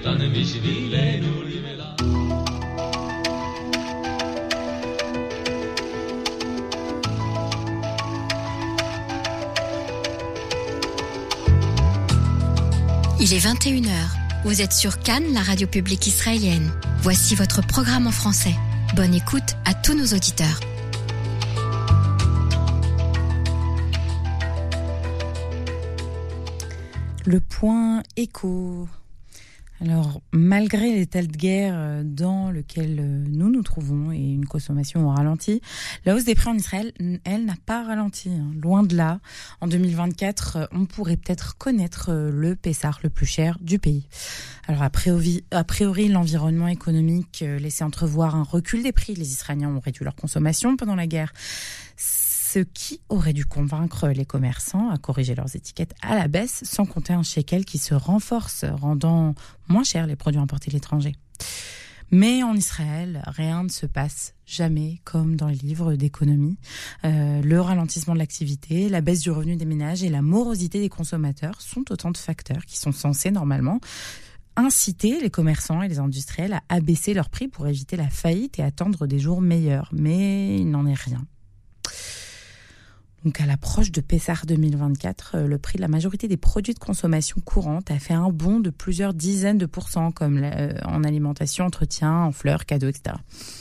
Il est 21h. Vous êtes sur Cannes, la radio publique israélienne. Voici votre programme en français. Bonne écoute à tous nos auditeurs. Le point écho. Alors, malgré l'état de guerre dans lequel nous nous trouvons et une consommation au ralenti, la hausse des prix en Israël, elle n'a pas ralenti. Loin de là. En 2024, on pourrait peut-être connaître le Pessah le plus cher du pays. Alors, a priori, l'environnement économique laissait entrevoir un recul des prix. Les Israéliens ont réduit leur consommation pendant la guerre. Ce qui aurait dû convaincre les commerçants à corriger leurs étiquettes à la baisse, sans compter un shekel qui se renforce, rendant moins cher les produits importés de l'étranger. Mais en Israël, rien ne se passe jamais comme dans les livres d'économie. Le ralentissement de l'activité, la baisse du revenu des ménages et la morosité des consommateurs sont autant de facteurs qui sont censés normalement inciter les commerçants et les industriels à abaisser leurs prix pour éviter la faillite et attendre des jours meilleurs. Mais il n'en est rien. Donc à l'approche de Pessah 2024, le prix de la majorité des produits de consommation courante a fait un bond de plusieurs dizaines de pourcents, comme en alimentation, entretien, en fleurs, cadeaux, etc.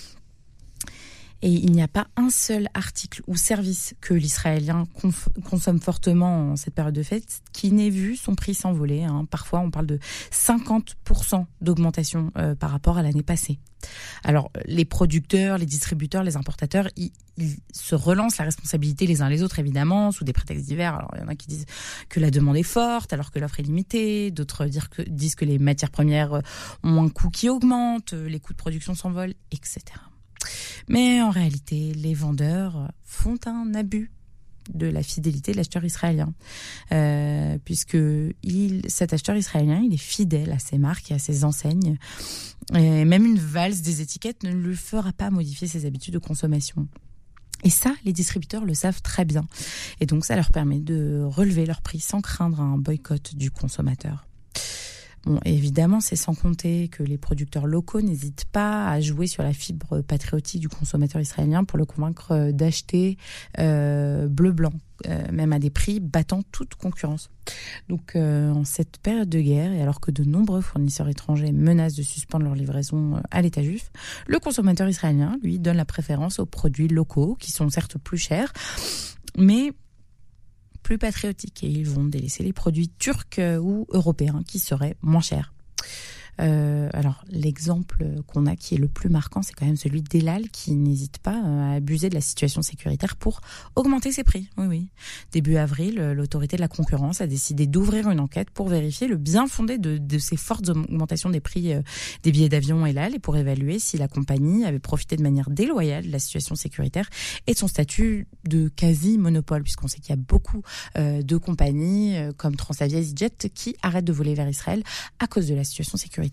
Et il n'y a pas un seul article ou service que l'Israélien consomme fortement en cette période de fête qui n'ait vu son prix s'envoler. Parfois, on parle de 50% d'augmentation par rapport à l'année passée. Alors, les producteurs, les distributeurs, les importateurs, ils se relancent la responsabilité les uns les autres, évidemment, sous des prétextes divers. Alors, il y en a qui disent que la demande est forte alors que l'offre est limitée. D'autres disent que les matières premières ont un coût qui augmente, les coûts de production s'envolent, etc. Mais en réalité, les vendeurs font un abus de la fidélité de l'acheteur israélien. Puisque cet acheteur israélien, il est fidèle à ses marques et à ses enseignes. Et même une valse des étiquettes ne lui fera pas modifier ses habitudes de consommation. Et ça, les distributeurs le savent très bien. Et donc, ça leur permet de relever leur prix sans craindre un boycott du consommateur. Bon, évidemment, c'est sans compter que les producteurs locaux n'hésitent pas à jouer sur la fibre patriotique du consommateur israélien pour le convaincre d'acheter bleu-blanc, même à des prix battant toute concurrence. Donc, en cette période de guerre, et alors que de nombreux fournisseurs étrangers menacent de suspendre leur livraison à l'État juif, le consommateur israélien, lui, donne la préférence aux produits locaux, qui sont certes plus chers, mais plus patriotiques, et ils vont délaisser les produits turcs ou européens qui seraient moins chers. Alors, l'exemple qu'on a qui est le plus marquant, c'est quand même celui d'Elal qui n'hésite pas à abuser de la situation sécuritaire pour augmenter ses prix. Oui. Début avril, l'autorité de la concurrence a décidé d'ouvrir une enquête pour vérifier le bien fondé de ces fortes augmentations des prix des billets d'avion Elal et pour évaluer si la compagnie avait profité de manière déloyale de la situation sécuritaire et de son statut de quasi-monopole, puisqu'on sait qu'il y a beaucoup de compagnies comme Transavia, EasyJet qui arrêtent de voler vers Israël à cause de la situation sécuritaire.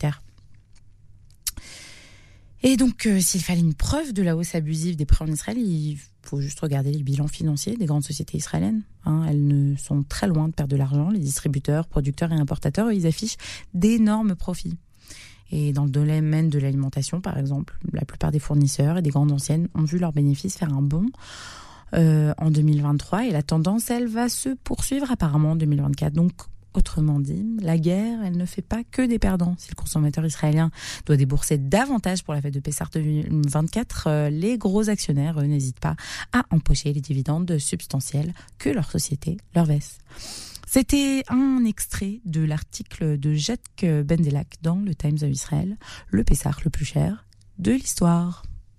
Et donc, s'il fallait une preuve de la hausse abusive des prix en Israël, il faut juste regarder les bilans financiers des grandes sociétés israéliennes. Elles ne sont très loin de perdre de l'argent. Les distributeurs, producteurs et importateurs, ils affichent d'énormes profits. Et dans le domaine de l'alimentation, par exemple, la plupart des fournisseurs et des grandes anciennes ont vu leurs bénéfices faire un bond en 2023. Et la tendance, elle, va se poursuivre apparemment en 2024. Donc, autrement dit, la guerre, elle ne fait pas que des perdants. Si le consommateur israélien doit débourser davantage pour la fête de Pessah 2024, les gros actionnaires, eux, n'hésitent pas à empocher les dividendes substantiels que leur société leur verse. C'était un extrait de l'article de Jacques Bendelak dans le Times of Israel, le Pessah le plus cher de l'histoire.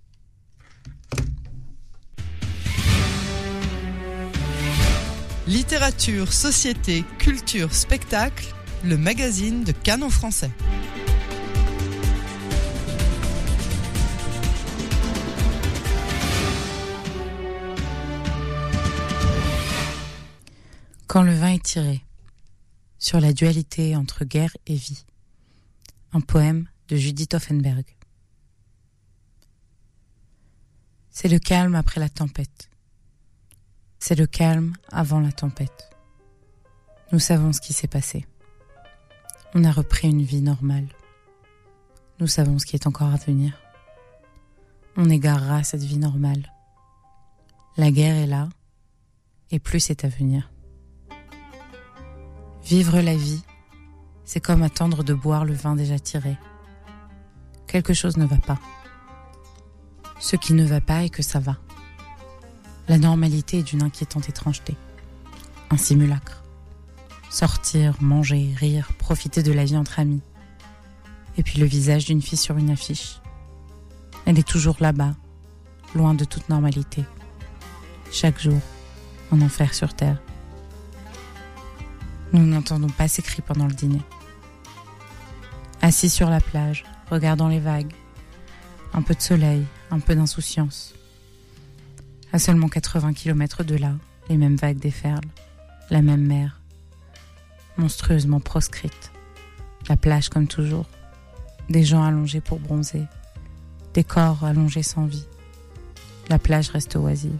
Littérature, société, culture, spectacle, le magazine de Cannes en français. Quand le vin est tiré, sur la dualité entre guerre et vie. Un poème de Judith Offenberg. C'est le calme après la tempête. C'est le calme avant la tempête. Nous savons ce qui s'est passé. On a repris une vie normale. Nous savons ce qui est encore à venir. On égarera cette vie normale. La guerre est là, et plus est à venir. Vivre la vie, c'est comme attendre de boire le vin déjà tiré. Quelque chose ne va pas. Ce qui ne va pas est que ça va. La normalité est d'une inquiétante étrangeté. Un simulacre. Sortir, manger, rire, profiter de la vie entre amis. Et puis le visage d'une fille sur une affiche. Elle est toujours là-bas, loin de toute normalité. Chaque jour, un enfer sur terre. Nous n'entendons pas ces cris pendant le dîner. Assis sur la plage, regardant les vagues. Un peu de soleil, un peu d'insouciance. À seulement 80 km de là, les mêmes vagues déferlent. La même mer, monstrueusement proscrite. La plage comme toujours. Des gens allongés pour bronzer. Des corps allongés sans vie. La plage reste oisive.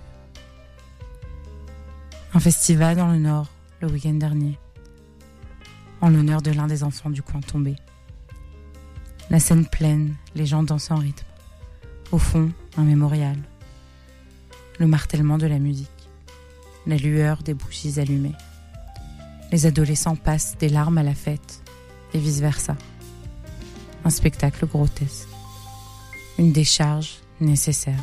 Un festival dans le nord, le week-end dernier. En l'honneur de l'un des enfants du coin tombé. La scène pleine, les gens dansent en rythme. Au fond, un mémorial. Le martèlement de la musique. La lueur des bougies allumées. Les adolescents passent des larmes à la fête, et vice-versa. Un spectacle grotesque. Une décharge nécessaire.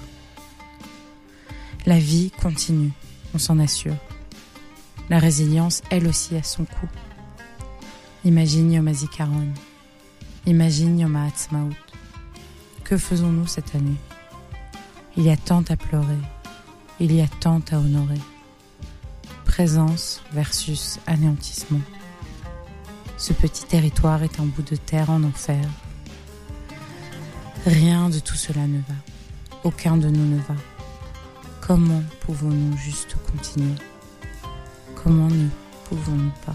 La vie continue, on s'en assure. La résilience, elle aussi, a son coût. Imagine Yom HaZikaron. Imagine Yom HaAtzmaut. Que faisons-nous cette année? Il y a tant à pleurer. Il y a tant à honorer. Présence versus anéantissement. Ce petit territoire est un bout de terre en enfer. Rien de tout cela ne va. Aucun de nous ne va. Comment pouvons-nous juste continuer? Comment ne pouvons-nous pas?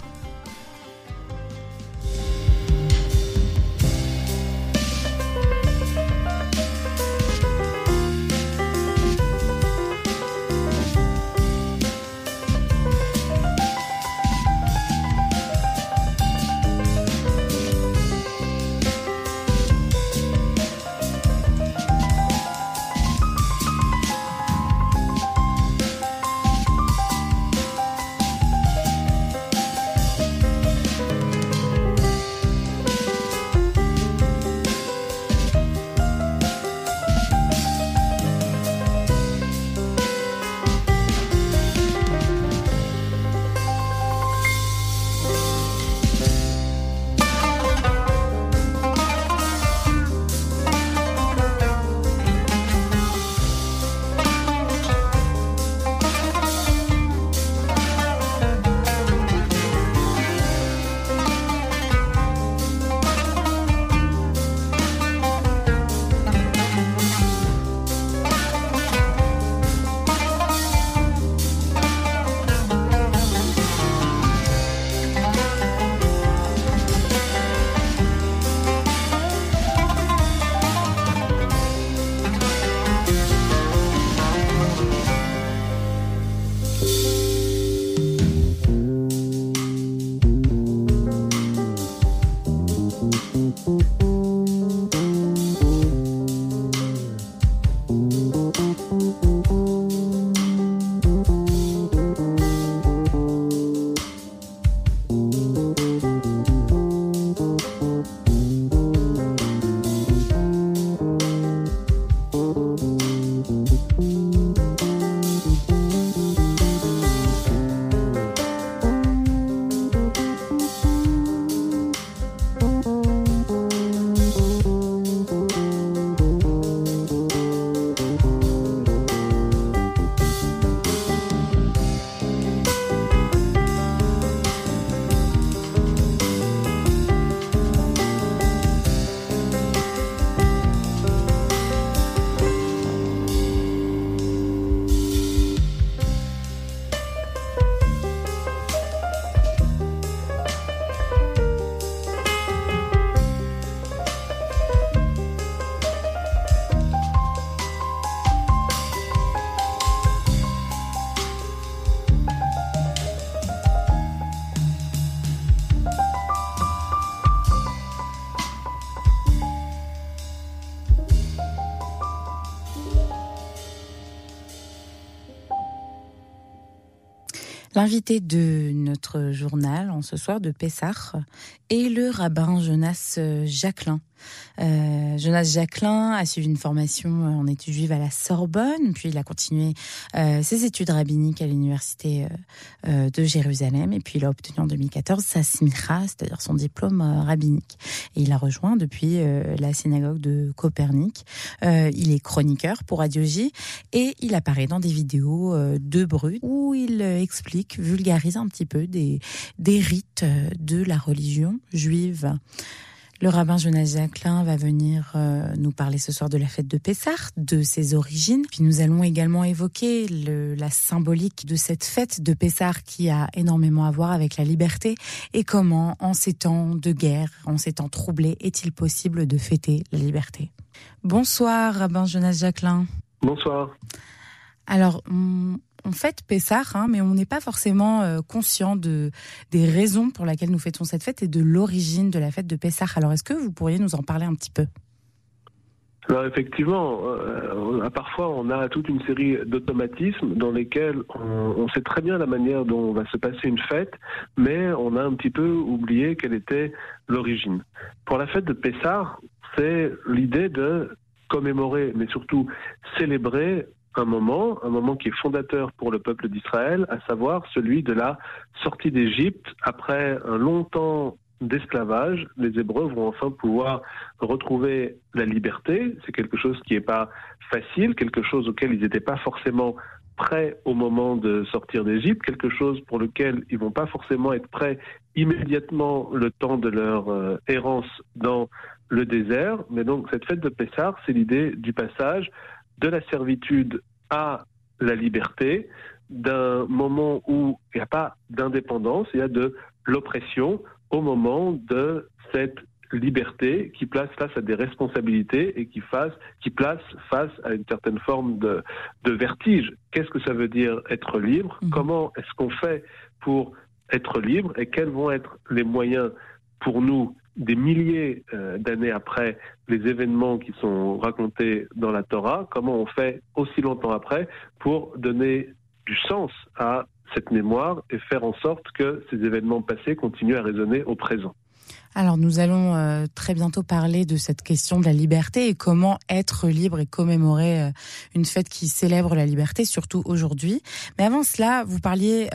L'invité de notre journal en ce soir de Pessah est le rabbin Jonas Jacquelin. Jonas Jacquelin a suivi une formation en études juives à la Sorbonne, puis il a continué ses études rabbiniques à l'université de Jérusalem, et puis il a obtenu en 2014 sa smicha, c'est-à-dire son diplôme rabbinique. Et il a rejoint depuis la synagogue de Copernic. Il est chroniqueur pour Radio J et il apparaît dans des vidéos de Brut où il explique, vulgarise un petit peu des rites de la religion juive. Le rabbin Jonas Jacquelin va venir nous parler ce soir de la fête de Pessah, de ses origines. Puis nous allons également évoquer la symbolique de cette fête de Pessah qui a énormément à voir avec la liberté et comment, en ces temps de guerre, en ces temps troublés, est-il possible de fêter la liberté. Bonsoir, rabbin Jonas Jacquelin. Bonsoir. Alors, on fête Pessah, mais on n'est pas forcément conscient des raisons pour lesquelles nous fêtons cette fête et de l'origine de la fête de Pessah. Alors, est-ce que vous pourriez nous en parler un petit peu ? Alors effectivement, parfois on a toute une série d'automatismes dans lesquels on sait très bien la manière dont va se passer une fête, mais on a un petit peu oublié quelle était l'origine. Pour la fête de Pessah, c'est l'idée de commémorer, mais surtout célébrer un moment qui est fondateur pour le peuple d'Israël, à savoir celui de la sortie d'Égypte. Après un long temps d'esclavage, les Hébreux vont enfin pouvoir retrouver la liberté. C'est quelque chose qui n'est pas facile, quelque chose auquel ils n'étaient pas forcément prêts au moment de sortir d'Égypte, quelque chose pour lequel ils ne vont pas forcément être prêts immédiatement le temps de leur errance dans le désert. Mais donc cette fête de Pessah, c'est l'idée du passage de la servitude à la liberté, d'un moment où il n'y a pas d'indépendance, il y a de l'oppression, au moment de cette liberté qui place face à des responsabilités et qui place face à une certaine forme de vertige. Qu'est-ce que ça veut dire être libre ? Comment est-ce qu'on fait pour être libre et quels vont être les moyens pour nous, des milliers d'années après les événements qui sont racontés dans la Torah, comment on fait aussi longtemps après pour donner du sens à cette mémoire et faire en sorte que ces événements passés continuent à résonner au présent. Alors nous allons très bientôt parler de cette question de la liberté et comment être libre et commémorer une fête qui célèbre la liberté, surtout aujourd'hui. Mais avant cela, vous parliez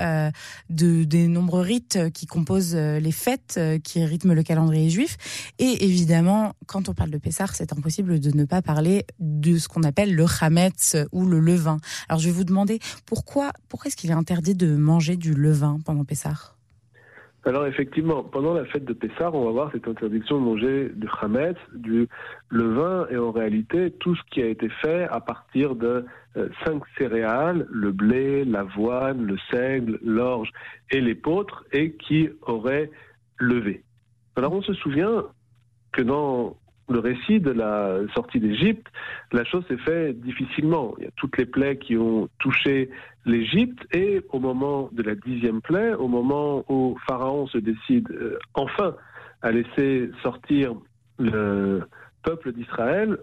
des nombreux rites qui composent les fêtes qui rythment le calendrier juif. Et évidemment, quand on parle de Pessah, c'est impossible de ne pas parler de ce qu'on appelle le chametz ou le levain. Alors je vais vous demander pourquoi est-ce qu'il est interdit de manger du levain pendant Pessah ? Alors effectivement, pendant la fête de Pessah, on va voir cette interdiction de manger du chametz, du levain, et en réalité tout ce qui a été fait à partir de 5 céréales, le blé, l'avoine, le seigle, l'orge et l'épeautre, et qui aurait levé. Alors on se souvient que dans le récit de la sortie d'Égypte, la chose s'est faite difficilement. Il y a toutes les plaies qui ont touché l'Égypte, et au moment de la 10e plaie, au moment où Pharaon se décide enfin à laisser sortir le peuple d'Israël,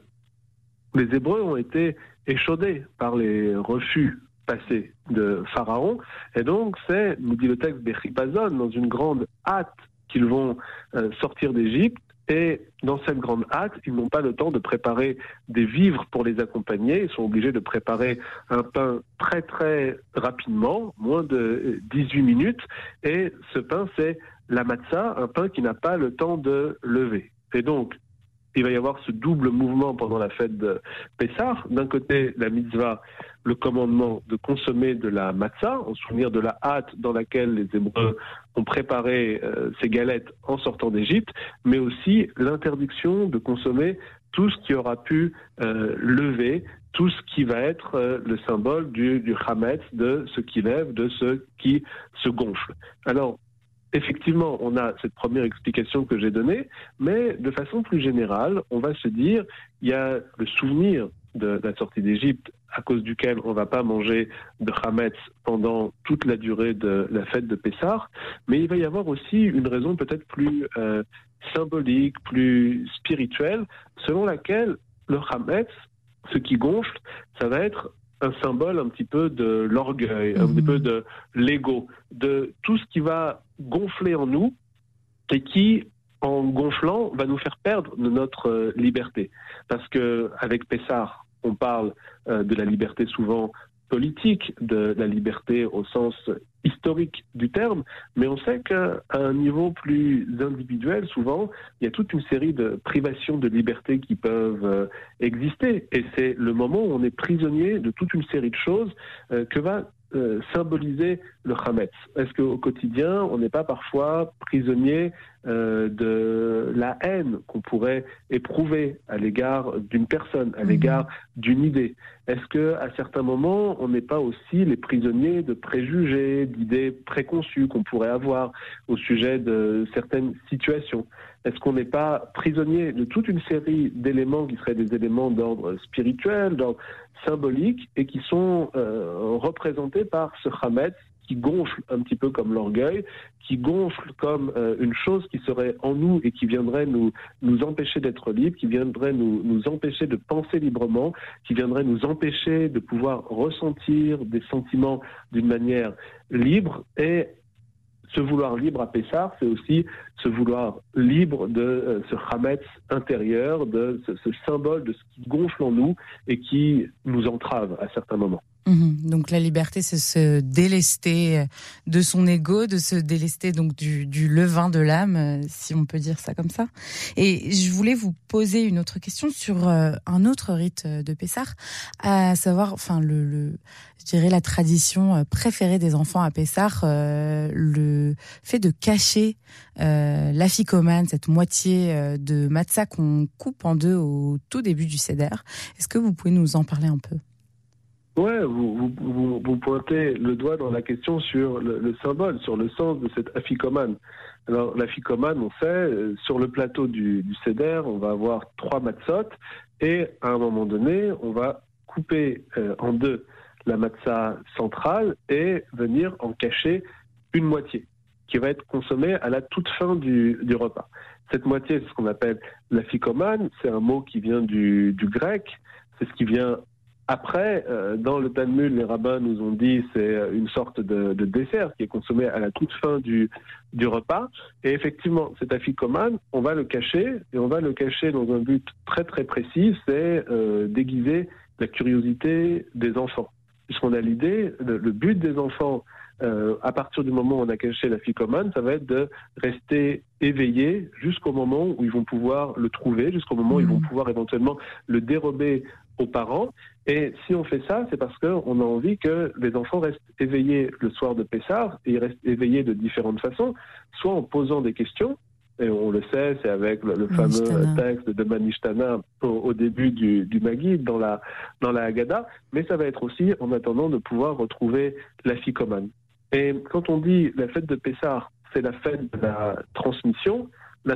les Hébreux ont été échaudés par les refus passés de Pharaon, et donc c'est, nous dit le texte Bechipazon, dans une grande hâte qu'ils vont sortir d'Égypte. Et dans cette grande hâte, ils n'ont pas le temps de préparer des vivres pour les accompagner. Ils sont obligés de préparer un pain très très rapidement, moins de 18 minutes. Et ce pain, c'est la matzah, un pain qui n'a pas le temps de lever. Et donc, il va y avoir ce double mouvement pendant la fête de Pessah. D'un côté, la mitzvah, le commandement de consommer de la matzah, en souvenir de la hâte dans laquelle les Hébreux ont préparé ces galettes en sortant d'Égypte, mais aussi l'interdiction de consommer tout ce qui aura pu lever, tout ce qui va être le symbole du chametz, de ce qui lève, de ce qui se gonfle. Alors, effectivement, on a cette première explication que j'ai donnée, mais de façon plus générale, on va se dire, il y a le souvenir de la sortie d'Égypte, à cause duquel on ne va pas manger de chametz pendant toute la durée de la fête de Pessah, mais il va y avoir aussi une raison peut-être plus symbolique, plus spirituelle, selon laquelle le chametz, ce qui gonfle, ça va être un symbole un petit peu de l'orgueil, un petit peu de l'ego, de tout ce qui va gonfler en nous et qui, en gonflant, va nous faire perdre notre liberté. Parce que avec Pessah, on parle de la liberté souvent politique, de la liberté au sens historique du terme, mais on sait qu'à un niveau plus individuel, souvent, il y a toute une série de privations de liberté qui peuvent exister. Et c'est le moment où on est prisonnier de toute une série de choses que va symboliser le Hametz. Est-ce qu'au quotidien, on n'est pas parfois prisonnier de la haine qu'on pourrait éprouver à l'égard d'une personne, à l'égard d'une idée? Est-ce qu'à certains moments, on n'est pas aussi les prisonniers de préjugés, d'idées préconçues qu'on pourrait avoir au sujet de certaines situations? Est-ce qu'on n'est pas prisonnier de toute une série d'éléments qui seraient des éléments d'ordre spirituel, d'ordre symbolique, et qui sont représentés par ce Hametz qui gonfle un petit peu comme l'orgueil, qui gonfle comme une chose qui serait en nous et qui viendrait nous empêcher d'être libres, qui viendrait nous empêcher de penser librement, qui viendrait nous empêcher de pouvoir ressentir des sentiments d'une manière libre. Et ce vouloir libre à Pessah, c'est aussi se vouloir libre de ce Hametz intérieur, de ce symbole de ce qui gonfle en nous et qui nous entrave à certains moments. Donc la liberté, c'est se délester de son ego, de se délester donc du levain de l'âme, si on peut dire ça comme ça. Et je voulais vous poser une autre question sur un autre rite de Pessah, à savoir, enfin je dirais la tradition préférée des enfants à Pessah, le fait de cacher l'afikoman, cette moitié de matzah qu'on coupe en deux au tout début du Seder. Est-ce que vous pouvez nous en parler un peu? Ouais, vous pointez le doigt dans la question sur le symbole, sur le sens de cet afikoman. Alors, l'afikoman, on sait, sur le plateau du Seder, on va avoir 3 matzot, et à un moment donné, on va couper en deux la matzah centrale et venir en cacher une moitié, qui va être consommée à la toute fin du repas. Cette moitié, c'est ce qu'on appelle l'afikoman, c'est un mot qui vient du grec, c'est ce qui vient après, dans le Talmud, les rabbins nous ont dit c'est une sorte de dessert qui est consommé à la toute fin du repas. Et effectivement, cet afikoman, on va le cacher, et on va le cacher dans un but très très précis, c'est déguiser la curiosité des enfants. Puisqu'on a l'idée, le but des enfants, à partir du moment où on a caché l'afikoman, ça va être de rester éveillés jusqu'au moment où ils vont pouvoir le trouver, jusqu'au moment où ils vont pouvoir éventuellement le dérober aux parents. Et si on fait ça, c'est parce qu'on a envie que les enfants restent éveillés le soir de Pessah, et ils restent éveillés de différentes façons, soit en posant des questions, et on le sait, c'est avec le fameux texte de Manishtana au début du Maggid, dans la Haggadah, mais ça va être aussi en attendant de pouvoir retrouver l'afikoman. Et quand on dit la fête de Pessah, c'est la fête de la transmission,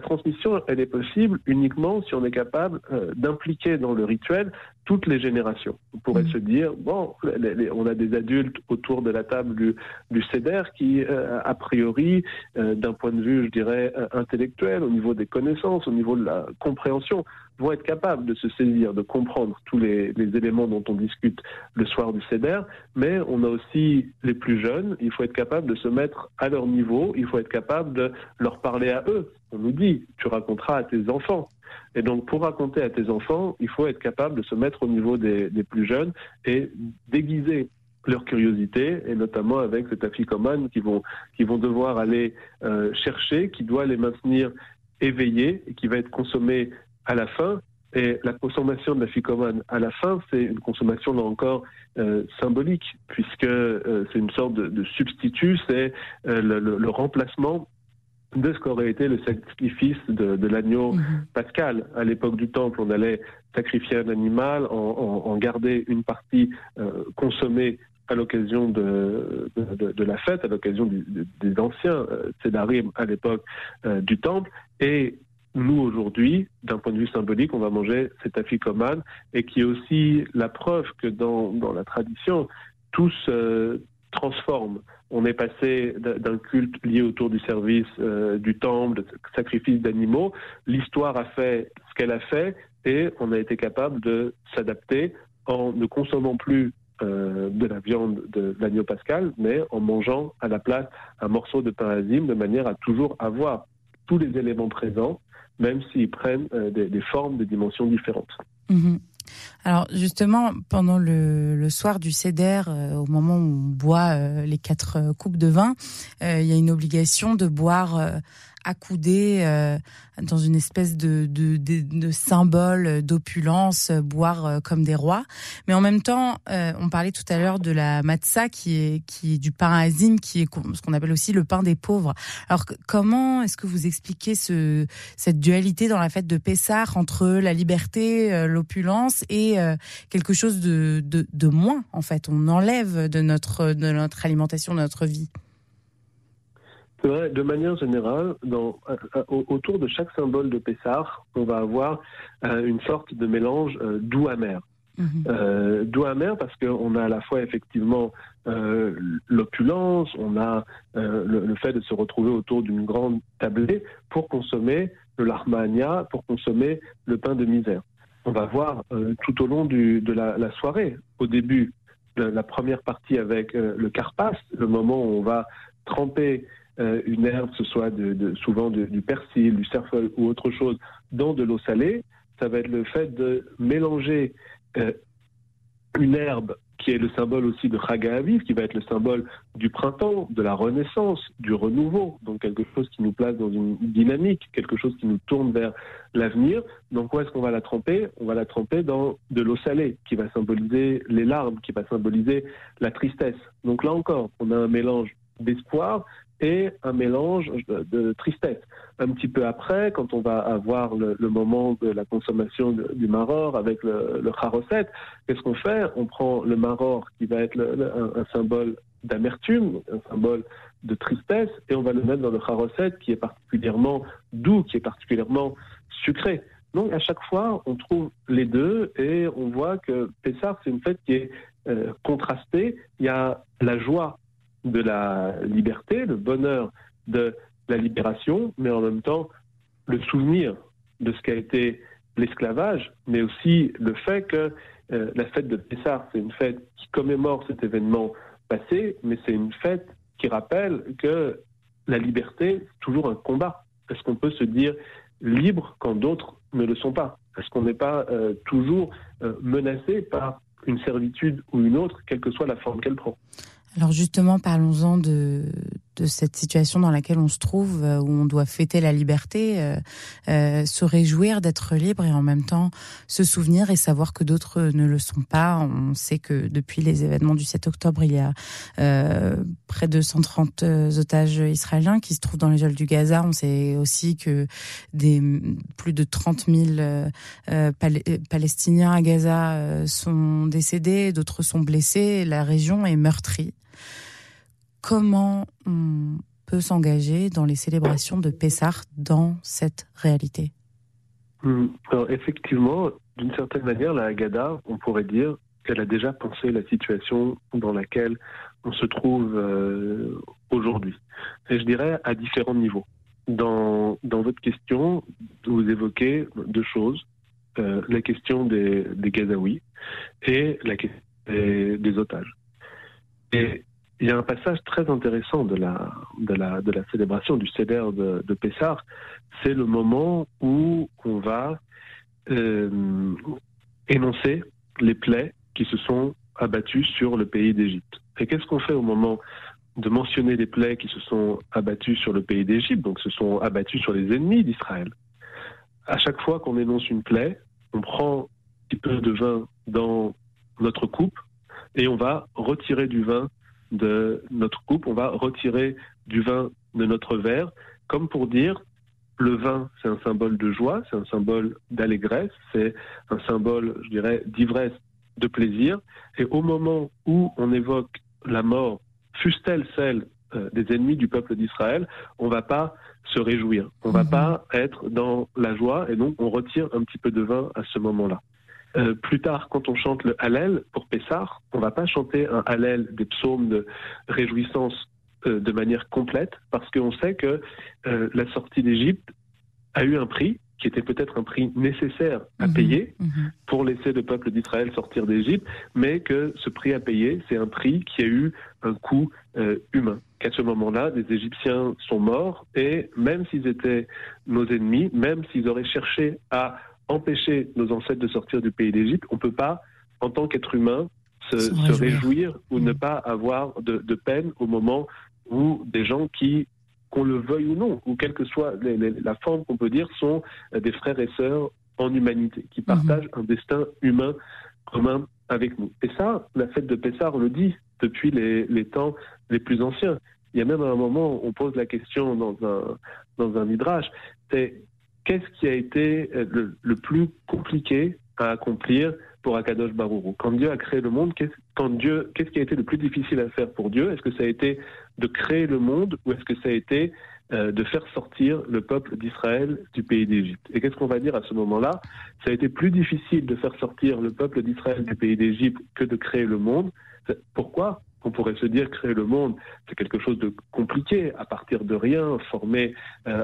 elle est possible uniquement si on est capable d'impliquer dans le rituel toutes les générations. On pourrait se dire, bon, on a des adultes autour de la table du Seder qui, a priori, d'un point de vue, je dirais, intellectuel, au niveau des connaissances, au niveau de la compréhension, vont être capables de se saisir, de comprendre tous les éléments dont on discute le soir du Seder, mais on a aussi les plus jeunes, il faut être capable de se mettre à leur niveau, il faut être capable de leur parler à eux. On nous dit, tu raconteras à tes enfants. Et donc, pour raconter à tes enfants, il faut être capable de se mettre au niveau des plus jeunes et déguiser leur curiosité, et notamment avec cet afikoman qui vont devoir aller chercher, qui doit les maintenir éveillés et qui va être consommé à la fin. Et la consommation de l'afikoman à la fin, c'est une consommation, là encore, symbolique, puisque c'est une sorte de substitut, c'est le remplacement de ce qu'aurait été le sacrifice de l'agneau pascal. À l'époque du temple, on allait sacrifier un animal, en garder une partie consommée à l'occasion de la fête, à l'occasion des anciens sédarim à l'époque du temple. Et nous, aujourd'hui, d'un point de vue symbolique, on va manger cet afikoman, et qui est aussi la preuve que dans la tradition, tout se transforme. On est passé d'un culte lié autour du service du temple, de sacrifice d'animaux. L'histoire a fait ce qu'elle a fait, et on a été capable de s'adapter en ne consommant plus de la viande de l'agneau pascal, mais en mangeant à la place un morceau de pain azim, de manière à toujours avoir tous les éléments présents, même s'ils prennent des formes, des dimensions différentes. Mmh. Alors justement, pendant le soir du Seder, au moment où on boit les 4 coupes de vin, il y a une obligation de boire accoudé dans une espèce de symbole d'opulence, boire comme des rois. Mais en même temps, on parlait tout à l'heure de la matzah qui est du pain azim, qui est ce qu'on appelle aussi le pain des pauvres. Alors comment est-ce que vous expliquez cette dualité dans la fête de Pessah entre la liberté, l'opulence et quelque chose de moins, en fait? On enlève de notre alimentation, de notre vie. C'est vrai, de manière générale, autour de chaque symbole de Pessah, on va avoir une sorte de mélange doux-amer. Doux-amer parce qu'on a à la fois effectivement l'opulence, on a le fait de se retrouver autour d'une grande tablée pour consommer le lahmania, pour consommer le pain de misère. On va voir tout au long de la soirée, au début, la première partie avec le karpas, le moment où on va tremper une herbe, que ce soit souvent du persil, du cerfeuil ou autre chose, dans de l'eau salée. Ça va être le fait de mélanger une herbe qui est le symbole aussi de Chag HaAviv, qui va être le symbole du printemps, de la renaissance, du renouveau, donc quelque chose qui nous place dans une dynamique, quelque chose qui nous tourne vers l'avenir. Donc où est-ce qu'on va la tremper ? On va la tremper dans de l'eau salée, qui va symboliser les larmes, qui va symboliser la tristesse. Donc là encore, on a un mélange d'espoir et un mélange de tristesse. Un petit peu après, quand on va avoir le moment de la consommation du maror avec le charoset, qu'est-ce qu'on fait ? On prend le maror qui va être un symbole d'amertume, un symbole de tristesse, et on va le mettre dans le charoset qui est particulièrement doux, qui est particulièrement sucré. Donc à chaque fois, on trouve les deux et on voit que Pessah, c'est une fête qui est contrastée. Il y a la joie de la liberté, le bonheur de la libération, mais en même temps le souvenir de ce qu'a été l'esclavage, mais aussi le fait que la fête de Pessah, c'est une fête qui commémore cet événement passé, mais c'est une fête qui rappelle que la liberté, c'est toujours un combat. Est-ce qu'on peut se dire libre quand d'autres ne le sont pas ? Est-ce qu'on n'est pas toujours menacé par une servitude ou une autre, quelle que soit la forme qu'elle prend ? Alors justement, parlons-en de cette situation dans laquelle on se trouve, où on doit fêter la liberté, se réjouir d'être libre et en même temps se souvenir et savoir que d'autres ne le sont pas. On sait que depuis les événements du 7 octobre, il y a près de 130 otages israéliens qui se trouvent dans les geôles du Gaza. On sait aussi que plus de 30 000 Palestiniens à Gaza sont décédés, d'autres sont blessés. La région est meurtrie. Comment on peut s'engager dans les célébrations de Pessah dans cette réalité ? Alors effectivement, d'une certaine manière, la Haggadah, on pourrait dire qu'elle a déjà pensé la situation dans laquelle on se trouve aujourd'hui. Et je dirais à différents niveaux. Dans votre question, vous évoquez deux choses. La question des Gazaouis et la question des otages. Et il y a un passage très intéressant de la célébration du Seder de Pessah, c'est le moment où on va énoncer les plaies qui se sont abattues sur le pays d'Égypte. Et qu'est-ce qu'on fait au moment de mentionner les plaies qui se sont abattues sur le pays d'Égypte, donc se sont abattues sur les ennemis d'Israël ? À chaque fois qu'on énonce une plaie, on prend un petit peu de vin dans notre coupe et on va retirer du vin de notre coupe, on va retirer du vin de notre verre, comme pour dire, le vin, c'est un symbole de joie, c'est un symbole d'allégresse, c'est un symbole, je dirais, d'ivresse, de plaisir. Et au moment où on évoque la mort, fût-elle celle des ennemis du peuple d'Israël, on ne va pas se réjouir, on ne va pas être dans la joie, et donc on retire un petit peu de vin à ce moment-là. Plus tard, quand on chante le Hallel pour Pessah, on ne va pas chanter un Hallel, des psaumes de réjouissance de manière complète, parce qu'on sait que la sortie d'Égypte a eu un prix qui était peut-être un prix nécessaire à payer pour laisser le peuple d'Israël sortir d'Égypte, mais que ce prix à payer, c'est un prix qui a eu un coût humain. Qu'à ce moment-là, des Égyptiens sont morts, et même s'ils étaient nos ennemis, même s'ils auraient cherché à empêcher nos ancêtres de sortir du pays d'Égypte, on ne peut pas, en tant qu'être humain, se réjouir ou ne pas avoir de peine au moment où des gens qui, qu'on le veuille ou non, ou quelle que soit la forme qu'on peut dire, sont des frères et sœurs en humanité, qui partagent un destin humain commun avec nous. Et ça, la fête de Pessah, on le dit depuis les temps les plus anciens. Il y a même un moment où on pose la question dans un midrash, c'est qu'est-ce qui a été le plus compliqué à accomplir pour Akadosh Baruch Hu. Quand Dieu a créé le monde, qu'est-ce qui a été le plus difficile à faire pour Dieu? Est-ce que ça a été de créer le monde, ou est-ce que ça a été de faire sortir le peuple d'Israël du pays d'Égypte? Et qu'est-ce qu'on va dire à ce moment-là? Ça a été plus difficile de faire sortir le peuple d'Israël du pays d'Égypte que de créer le monde. Pourquoi? On pourrait se dire créer le monde, c'est quelque chose de compliqué, à partir de rien, former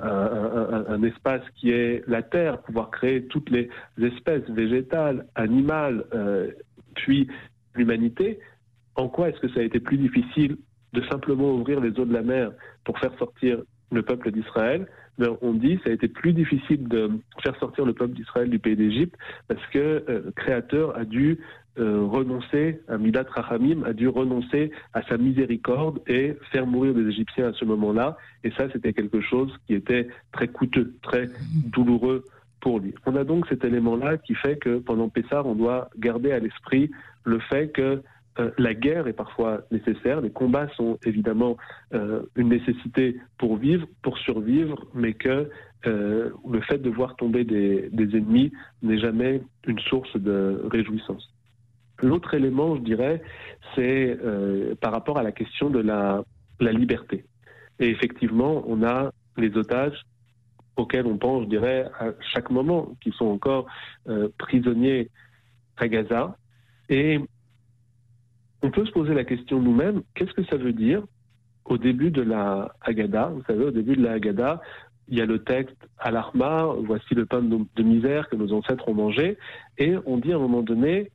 un espace qui est la Terre, pouvoir créer toutes les espèces végétales, animales, puis l'humanité. En quoi est-ce que ça a été plus difficile de simplement ouvrir les eaux de la mer pour faire sortir le peuple d'Israël? On dit que ça a été plus difficile de faire sortir le peuple d'Israël du pays d'Égypte parce que le Créateur a dû renoncer à Midat Rachamim, a dû renoncer à sa miséricorde et faire mourir des Égyptiens à ce moment-là. Et ça, c'était quelque chose qui était très coûteux, très douloureux pour lui. On a donc cet élément-là qui fait que pendant Pessah, on doit garder à l'esprit le fait que la guerre est parfois nécessaire, les combats sont évidemment une nécessité pour vivre, pour survivre, mais que le fait de voir tomber des ennemis n'est jamais une source de réjouissance. L'autre élément, je dirais, c'est par rapport à la question de la liberté. Et effectivement, on a les otages auxquels on pense, je dirais, à chaque moment, qui sont encore prisonniers à Gaza. Et on peut se poser la question nous-mêmes, qu'est-ce que ça veut dire au début de la Haggadah? Vous savez, au début de la Haggadah, il y a le texte Al-Arma, voici le pain de misère que nos ancêtres ont mangé, et on dit à un moment donné,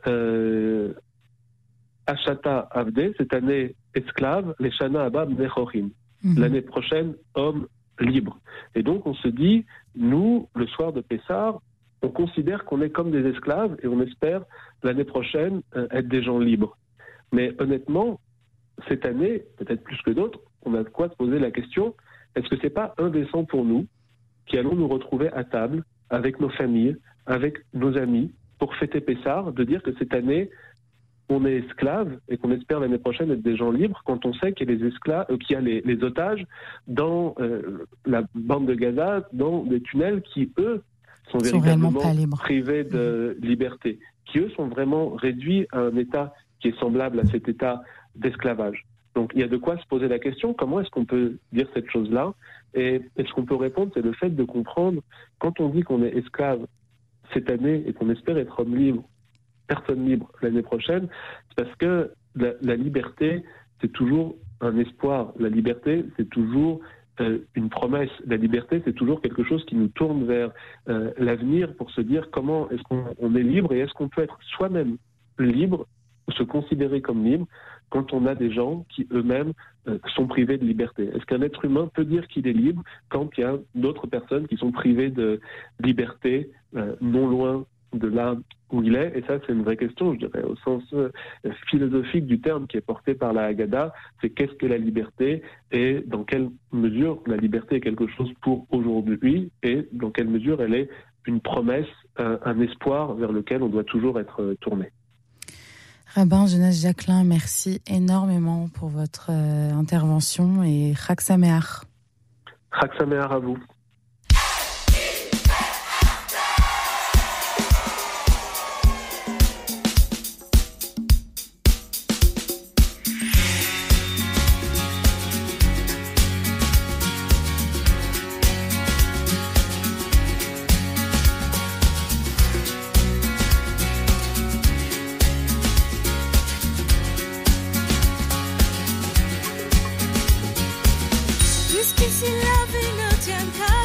Ashata Avde, cette année esclave, les Shana Abba Mechorim, l'année prochaine, homme libre. Et donc on se dit, nous, le soir de Pessah, on considère qu'on est comme des esclaves et on espère l'année prochaine être des gens libres. Mais honnêtement, cette année, peut-être plus que d'autres, on a de quoi se poser la question, est-ce que c'est pas indécent pour nous qui allons nous retrouver à table avec nos familles, avec nos amis, pour fêter Pessah, de dire que cette année, on est esclaves et qu'on espère l'année prochaine être des gens libres quand on sait qu'il y a les esclaves, qu'il y a les otages dans la bande de Gaza, dans des tunnels qui, eux, sont véritablement privés de liberté, qui, eux, sont vraiment réduits à un état qui est semblable à cet état d'esclavage. Donc, il y a de quoi se poser la question, comment est-ce qu'on peut dire cette chose-là? Et ce qu'on peut répondre, c'est le fait de comprendre, quand on dit qu'on est esclave cette année et qu'on espère être homme libre, personne libre l'année prochaine, c'est parce que la liberté, c'est toujours un espoir. La liberté, c'est toujours une promesse. La liberté, c'est toujours quelque chose qui nous tourne vers l'avenir pour se dire comment est-ce qu'on est libre et est-ce qu'on peut être soi-même libre ou se considérer comme libre quand on a des gens qui eux-mêmes sont privés de liberté. Est-ce qu'un être humain peut dire qu'il est libre quand il y a d'autres personnes qui sont privées de liberté non loin de là où il est? Et ça, c'est une vraie question, je dirais, au sens philosophique du terme qui est porté par la Haggadah, c'est qu'est-ce que la liberté et dans quelle mesure la liberté est quelque chose pour aujourd'hui et dans quelle mesure elle est une promesse, un espoir vers lequel on doit toujours être tourné. Rabbin Jonas Jacquelin, merci énormément pour votre intervention et Chag Sameach. Chag Sameach à vous. Jusqu'ici la vie ne tient pas.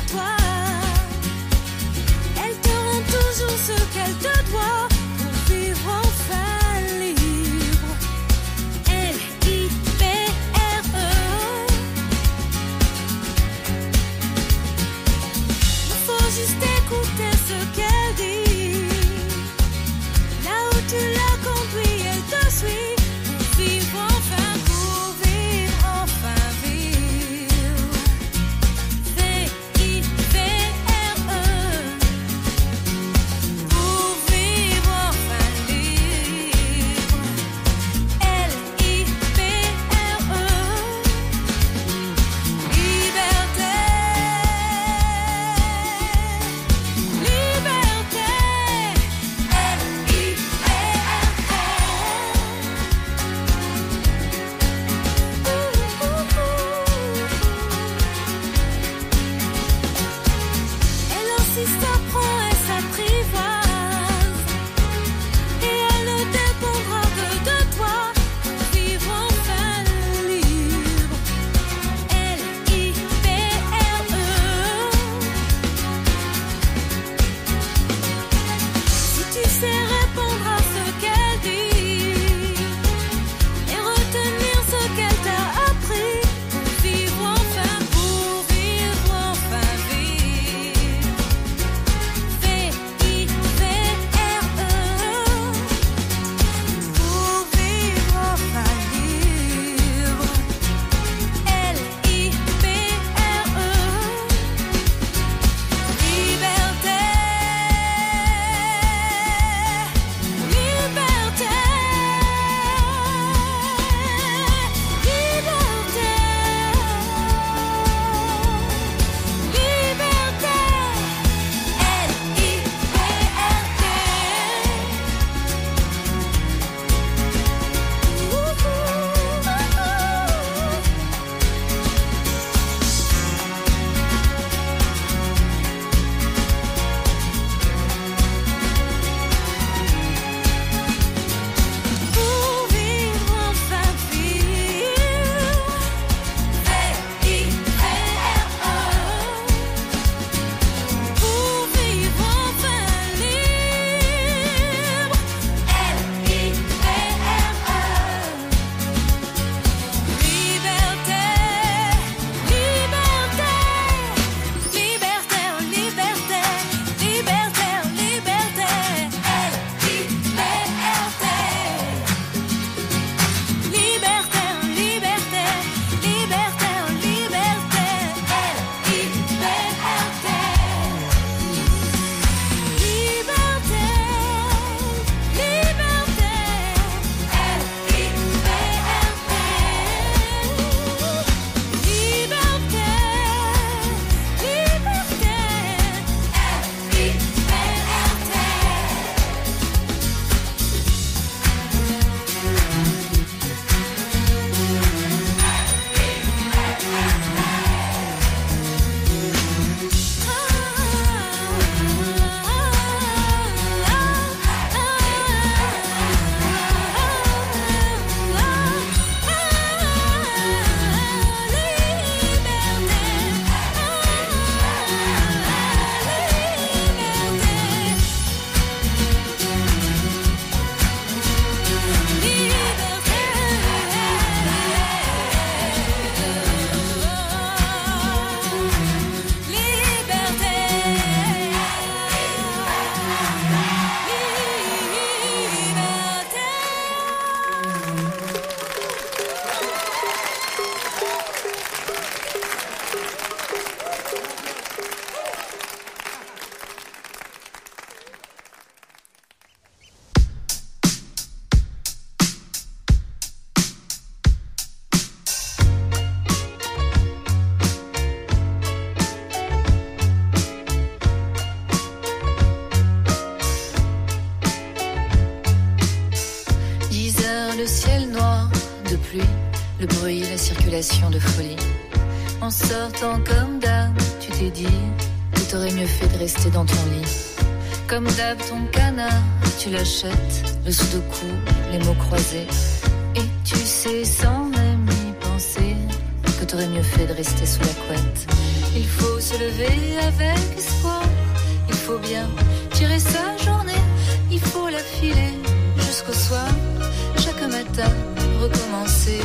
le bruit, la circulation de folie. En sortant comme d'hab, tu t'es dit que t'aurais mieux fait de rester dans ton lit. Comme d'hab, ton canard, tu l'achètes, le sudoku, les mots croisés. Et tu sais sans même y penser que t'aurais mieux fait de rester sous la couette. Il faut se lever avec espoir, il faut bien tirer sa journée, il faut la filer jusqu'au soir, chaque matin recommencer.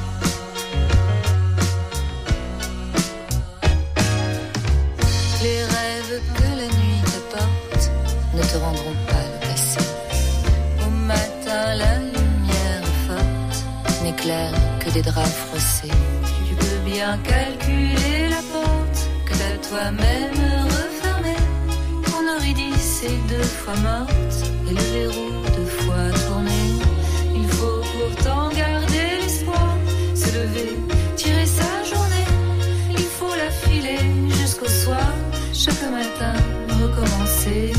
Les rêves que la nuit t'apporte ne te rendront pas le passé. Au matin, la lumière forte n'éclaire que des draps froissés. Tu peux bien calculer la porte que t'as toi-même refermée. Ton oridis est 2 fois morte et le verrou 2 fois tourné. Il faut pourtant garder l'espoir, se lever, tirer sa journée. Il faut la filer jusqu'au soir, chaque matin recommencer.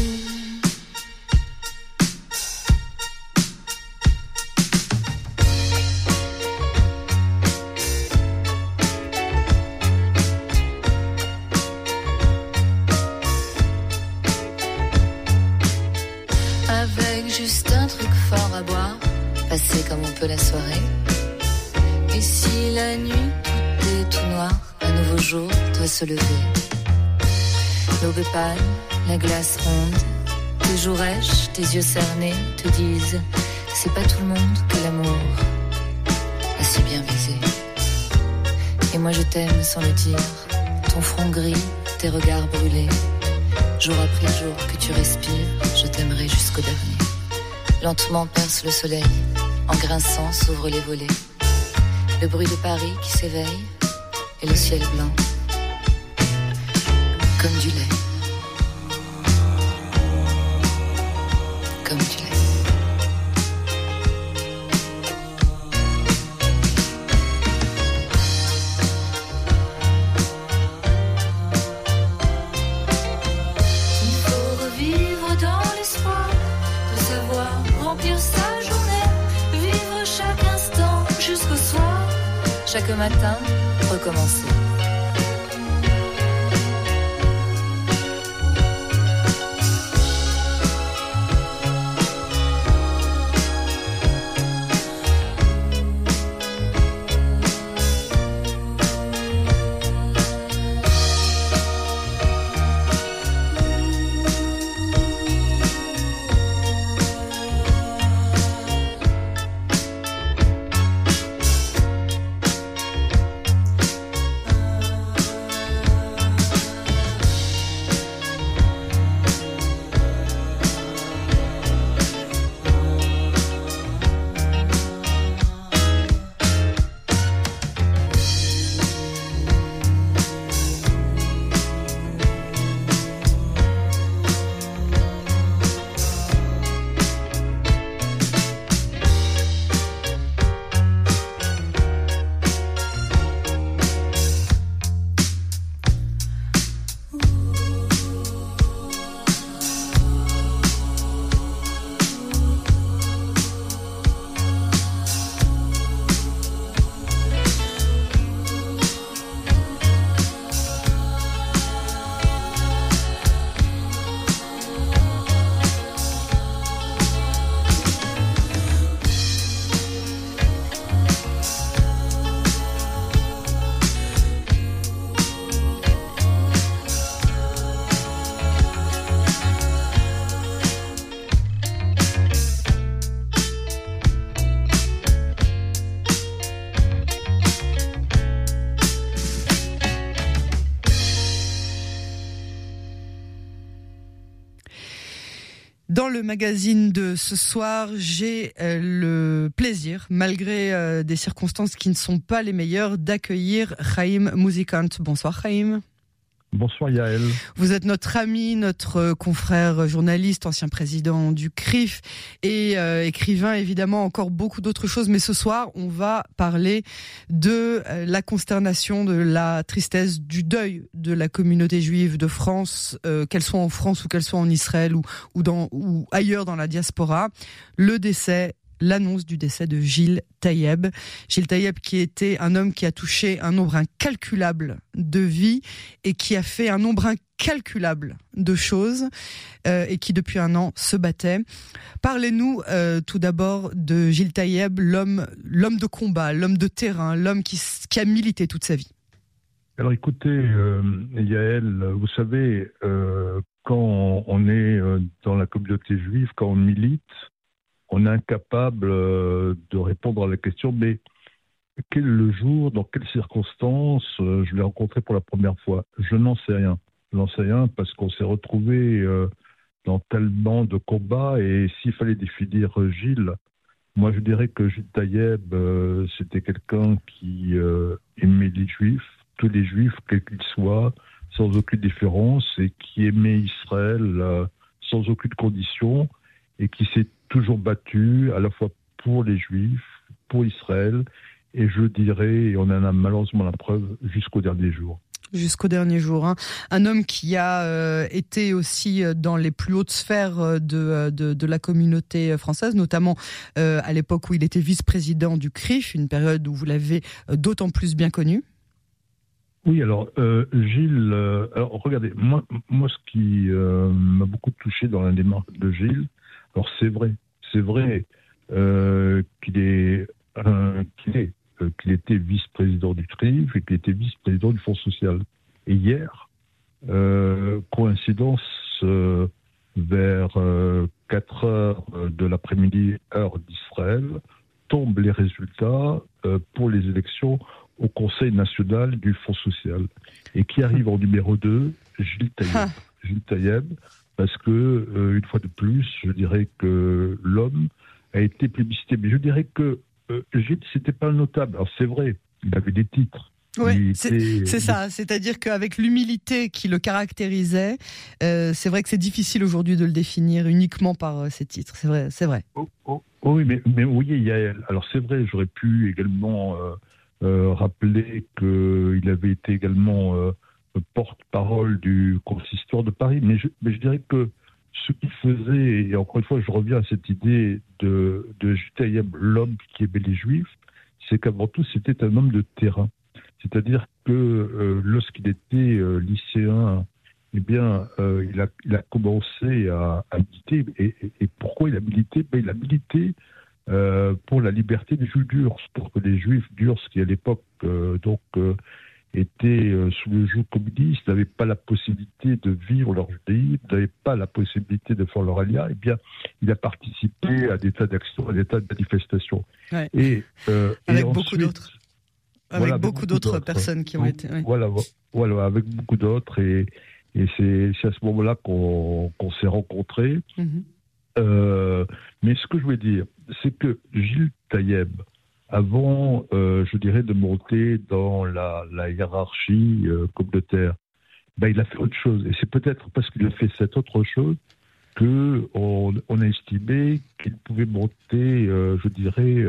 Avec juste un truc fort à boire, passer comme on peut la soirée. Et si la nuit tout est tout noir, un nouveau jour doit se lever. L'aube pâle, la glace ronde, tes joues rêches, tes yeux cernés te disent c'est pas tout le monde que l'amour a si bien visé. Et moi je t'aime sans le dire, ton front gris, tes regards brûlés. Jour après jour que tu respires, je t'aimerai jusqu'au dernier. Lentement perce le soleil, en grinçant s'ouvrent les volets. Le bruit de Paris qui s'éveille, et le ciel blanc, comme du lait. Comme du lait. Il faut revivre dans l'espoir de savoir remplir sa journée, vivre chaque instant jusqu'au soir, chaque matin recommencer. Dans le magazine de ce soir, j'ai le plaisir, malgré des circonstances qui ne sont pas les meilleures, d'accueillir Chaim Muzikant. Bonsoir Chaim. Bonsoir Yael. Vous êtes notre ami, notre confrère journaliste, ancien président du CRIF et écrivain, évidemment, encore beaucoup d'autres choses. Mais ce soir, on va parler de la consternation, de la tristesse, du deuil de la communauté juive de France, qu'elle soit en France ou qu'elle soit en Israël ou ailleurs dans la diaspora. Le décès l'annonce du décès de Gilles Taïeb. Gilles Taïeb qui était un homme qui a touché un nombre incalculable de vies et qui a fait un nombre incalculable de choses et qui depuis un an se battait. Parlez-nous tout d'abord de Gilles Taïeb, l'homme de combat, l'homme de terrain, l'homme qui a milité toute sa vie. Alors écoutez, Yael, vous savez, quand on est dans la communauté juive, quand on milite, on est incapable de répondre à la question, mais quel est le jour, dans quelles circonstances je l'ai rencontré pour la première fois? Je n'en sais rien. Je n'en sais rien parce qu'on s'est retrouvés dans tellement de combats, et s'il fallait définir Gilles, moi je dirais que Gilles Taïeb, c'était quelqu'un qui aimait les Juifs, tous les Juifs, quels qu'ils soient, sans aucune différence, et qui aimait Israël sans aucune condition, et qui s'est toujours battu à la fois pour les Juifs, pour Israël, et je dirais, et on en a malheureusement la preuve, jusqu'au dernier jour. Jusqu'au dernier jour. Hein. Un homme qui a été aussi dans les plus hautes sphères de la communauté française, notamment à l'époque où il était vice-président du CRIF, une période où vous l'avez d'autant plus bien connu. Oui, alors Gilles, alors regardez, moi ce qui m'a beaucoup touché dans la démarche de Gilles, alors c'est vrai qu'il était vice-président du CRIF et qu'il était vice-président du Fonds social. Et hier, coïncidence, vers 4 heures de l'après-midi, heure d'Israël, tombent les résultats pour les élections au Conseil national du Fonds social. Et qui arrive en numéro 2, Gilles Taïeb. Gilles Taïeb, parce que, une fois de plus, je dirais que l'homme a été plébiscité. Mais je dirais que Gilles, c'était pas un notable. Alors c'est vrai, il avait des titres. Oui, c'est ça. C'est-à-dire qu'avec l'humilité qui le caractérisait, c'est vrai que c'est difficile aujourd'hui de le définir uniquement par ses titres. C'est vrai. Oui, mais vous voyez, Yael, alors c'est vrai, j'aurais pu également rappeler qu'il avait été également porte-parole du consistoire de Paris. Mais je dirais que ce qu'il faisait, et encore une fois, je reviens à cette idée de Gilles Taïeb, l'homme qui aimait les Juifs, c'est qu'avant tout, c'était un homme de terrain. C'est-à-dire que lorsqu'il était lycéen, eh bien, il a commencé à militer. Et pourquoi il a milité? Il a milité pour la liberté des Juifs durs, pour que les Juifs durs, qui à l'époque étaient sous le joug communiste, n'avaient pas la possibilité de vivre leur judaïsme, n'avaient pas la possibilité de faire leur alia, eh bien, il a participé à des tas d'actions, à des tas de manifestations. Ouais. Avec beaucoup d'autres. Avec beaucoup d'autres personnes qui ont été... Oui. Voilà, avec beaucoup d'autres. Et c'est à ce moment-là qu'on s'est rencontrés. Mm-hmm. Mais ce que je voulais dire, c'est que Gilles Taïeb, avant, je dirais, de monter dans la hiérarchie communautaire, il a fait autre chose. Et c'est peut-être parce qu'il a fait cette autre chose qu'on a estimé qu'il pouvait monter, je dirais,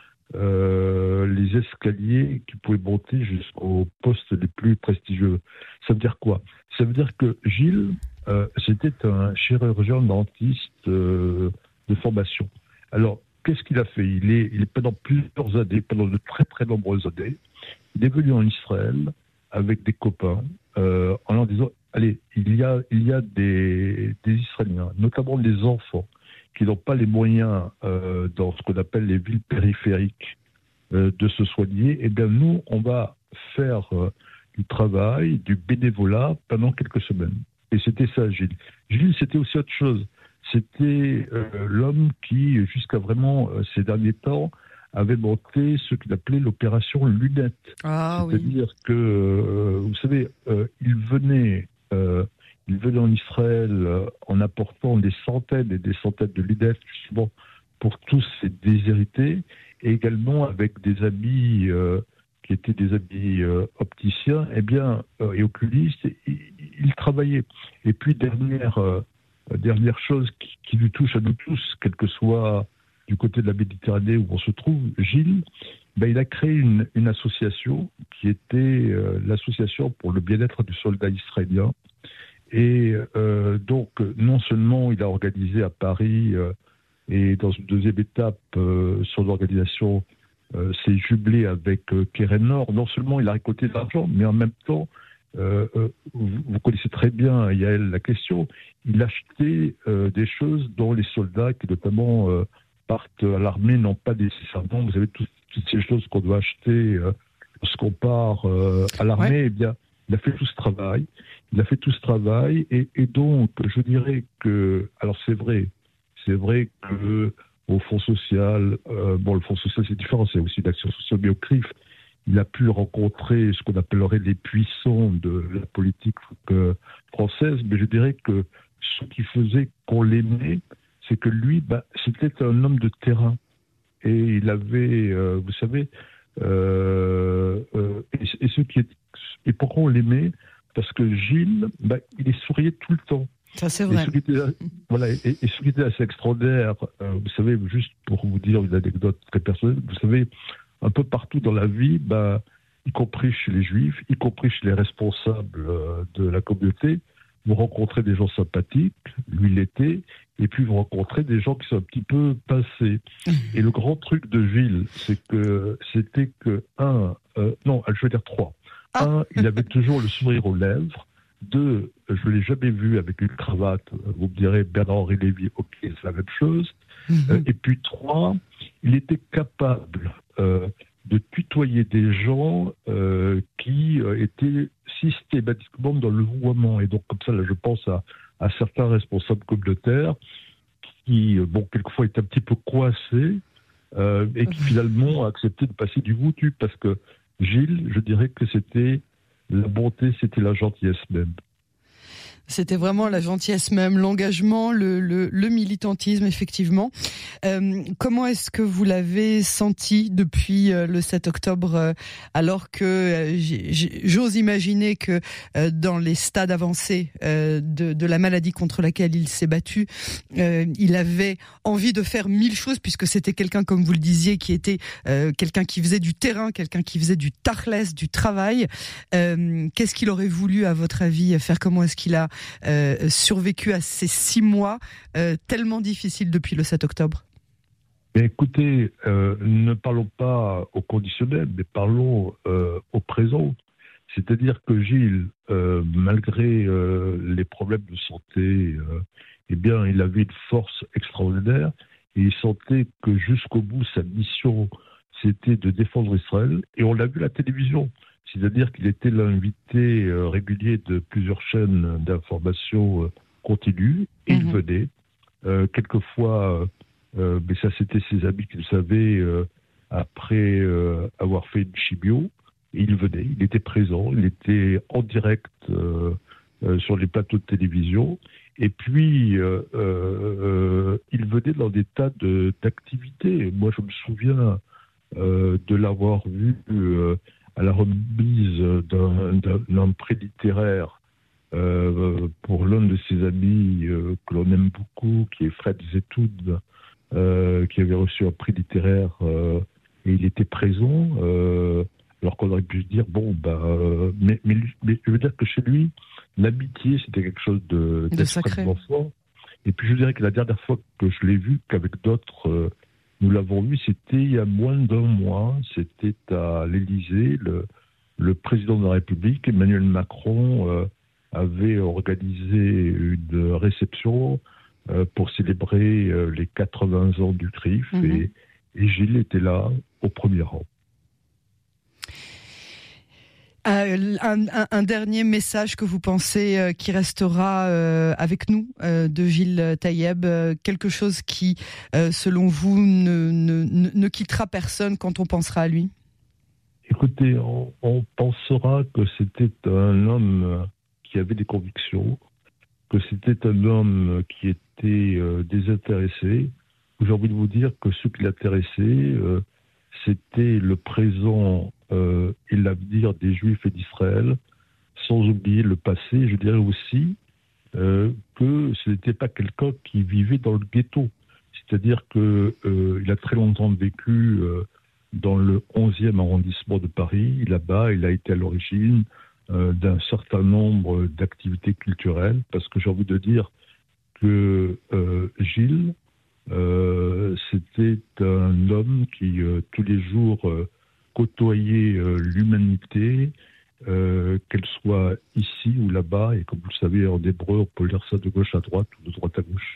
les escaliers qui pouvaient monter jusqu'aux postes les plus prestigieux. Ça veut dire quoi? Ça veut dire que Gilles, c'était un chirurgien dentiste de formation. Alors, qu'est-ce qu'il a fait? Il est pendant plusieurs années, pendant de très très nombreuses années, il est venu en Israël avec des copains en leur disant, allez, il y a des Israéliens, notamment des enfants, qui n'ont pas les moyens dans ce qu'on appelle les villes périphériques de se soigner. Eh bien, nous, on va faire du travail, du bénévolat pendant quelques semaines. Et c'était ça, Gilles. Gilles, c'était aussi autre chose. C'était l'homme qui, jusqu'à vraiment ces derniers temps, avait monté ce qu'il appelait l'opération Lunette. C'est-à-dire que, vous savez, il venait en Israël en apportant des centaines et des centaines de lunettes, justement, pour tous ces déshérités, et également avec des amis qui étaient des amis opticiens, et oculistes, il travaillait. Et puis, dernière chose qui nous touche à nous tous, quel que soit du côté de la Méditerranée où on se trouve, Gilles, il a créé une association qui était l'association pour le bien-être du soldat israélien. Et donc, non seulement il a organisé à Paris Et dans une deuxième étape, son organisation s'est jumelée avec Keren Nord. Non seulement il a récolté de l'argent, mais en même temps, vous connaissez très bien, Yael, la question, il achetait des choses dont les soldats qui notamment partent à l'armée n'ont pas nécessairement. Vous savez, toutes ces choses qu'on doit acheter lorsqu'on part à l'armée, ouais. Eh bien, il a fait tout ce travail. Et donc, je dirais que, alors c'est vrai que au Fonds social, le Fonds social c'est différent, c'est aussi l'action sociale, mais au CRIF, il a pu rencontrer ce qu'on appellerait les puissants de la politique française, mais je dirais que ce qui faisait qu'on l'aimait, c'est que lui, c'était un homme de terrain. Et il avait, vous savez, et pourquoi on l'aimait? Parce que Gilles, il souriait tout le temps. Ça, c'est vrai. Et ce qui était assez extraordinaire, vous savez, juste pour vous dire une anecdote très personnelle, vous savez, un peu partout dans la vie, y compris chez les Juifs, y compris chez les responsables de la communauté, vous rencontrez des gens sympathiques, lui l'était, et puis vous rencontrez des gens qui sont un petit peu pincés. Et le grand truc de Gilles, c'était que, je vais dire trois. Un, il avait toujours le sourire aux lèvres. Deux, je ne l'ai jamais vu avec une cravate. Vous me direz, Bernard-Henri Lévy, ok, c'est la même chose. Et puis trois, il était capable de tutoyer des gens qui étaient systématiquement dans le vouvoiement. Et donc, comme ça, là, je pense à certains responsables communautaires qui, quelquefois étaient un petit peu coincés et qui finalement ont accepté de passer du vous-tu, parce que Gilles, je dirais que c'était la bonté, c'était la gentillesse même. C'était vraiment la gentillesse même, l'engagement, le militantisme, effectivement. Comment est-ce que vous l'avez senti depuis le 7 octobre, alors que j'ose imaginer que dans les stades avancés de la maladie contre laquelle il s'est battu, il avait envie de faire 1000 choses, puisque c'était quelqu'un, comme vous le disiez, qui était quelqu'un qui faisait du terrain, quelqu'un qui faisait du tachless, du travail. Qu'est-ce qu'il aurait voulu, à votre avis, faire? Comment est-ce qu'il a survécu à ces 6 mois tellement difficiles depuis le 7 octobre? Écoutez, ne parlons pas au conditionnel, mais parlons au présent. C'est-à-dire que Gilles, malgré les problèmes de santé, il avait une force extraordinaire et il sentait que jusqu'au bout, sa mission, c'était de défendre Israël. Et on l'a vu à la télévision. C'est-à-dire qu'il était l'invité régulier de plusieurs chaînes d'information continue, et il venait. Quelquefois, mais ça c'était ses amis qui le savaient, après avoir fait une chimio, et il venait, il était présent, il était en direct sur les plateaux de télévision, et puis il venait dans des tas d'activités. Moi je me souviens de l'avoir vu à la remise d'un prix littéraire pour l'un de ses amis que l'on aime beaucoup, qui est Fred Zetoud, qui avait reçu un prix littéraire et il était présent, alors qu'on aurait pu se dire, mais je veux dire que chez lui, l'amitié, c'était quelque chose d'extrêmement fort. Et puis je dirais que la dernière fois que je l'ai vu, qu'avec d'autres... nous l'avons vu, c'était il y a moins d'1 mois, c'était à l'Élysée, le président de la République, Emmanuel Macron, avait organisé une réception pour célébrer les 80 ans du CRIF, et Gilles était là, au premier rang. Un dernier message que vous pensez qui restera avec nous de Gilles Taïeb, quelque chose qui, selon vous, ne quittera personne quand on pensera à lui? Écoutez, on pensera que c'était un homme qui avait des convictions, que c'était un homme qui était désintéressé. J'ai envie de vous dire que ce qui l'intéressait, c'était le présent et l'avenir des Juifs et d'Israël, sans oublier le passé. Je dirais aussi que ce n'était pas quelqu'un qui vivait dans le ghetto. C'est-à-dire qu'il a très longtemps vécu dans le 11e arrondissement de Paris. Là-bas, il a été à l'origine d'un certain nombre d'activités culturelles, parce que j'ai envie de dire que Gilles C'était un homme qui, tous les jours, côtoyait l'humanité, qu'elle soit ici ou là-bas. Et comme vous le savez, en hébreu, on peut lire ça de gauche à droite ou de droite à gauche.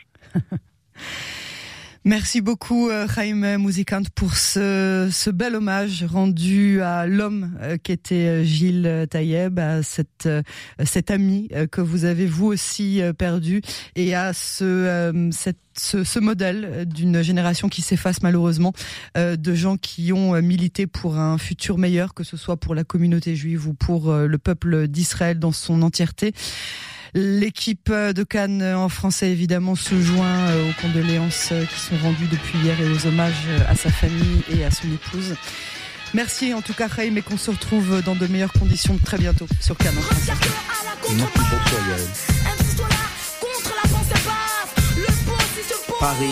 Merci beaucoup Chaim Muzikant pour ce bel hommage rendu à l'homme qu'était Gilles Taïeb, à cet ami que vous avez vous aussi perdu, et à ce modèle d'une génération qui s'efface malheureusement, de gens qui ont milité pour un futur meilleur, que ce soit pour la communauté juive ou pour le peuple d'Israël dans son entièreté. L'équipe de Cannes en français évidemment se joint aux condoléances qui sont rendues depuis hier et aux hommages à sa famille et à son épouse. Merci en tout cas Chaim, et qu'on se retrouve dans de meilleures conditions très bientôt sur Cannes en français. Merci beaucoup. Paris,